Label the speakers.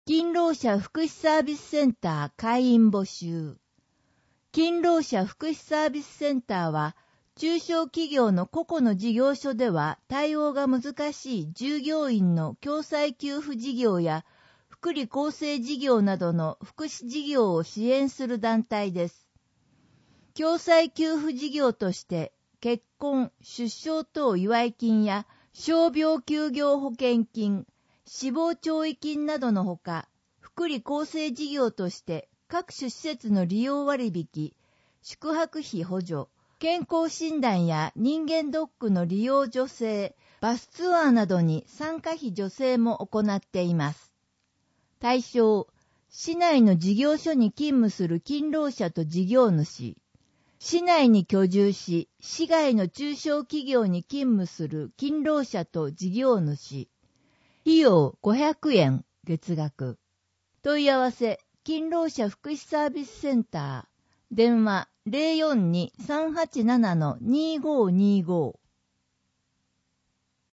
Speaker 1: 勤労者福祉サービスセンター会員募集。勤労者福祉サービスセンターは、中小企業の個々の事業所では対応が難しい従業員の共済給付事業や福利厚生事業などの福祉事業を支援する団体です。共済給付事業として、結婚、出生等祝金や傷病休業保険金、死亡弔慰金などのほか、福利厚生事業として各種施設の利用割引、宿泊費補助、健康診断や人間ドックの利用助成、バスツアーなどに参加費助成も行っています。対象、市内の事業所に勤務する勤労者と事業主、市内に居住し、市外の中小企業に勤務する勤労者と事業主。費用500円、月額。問い合わせ、勤労者福祉サービスセンター。電話 042-387-2525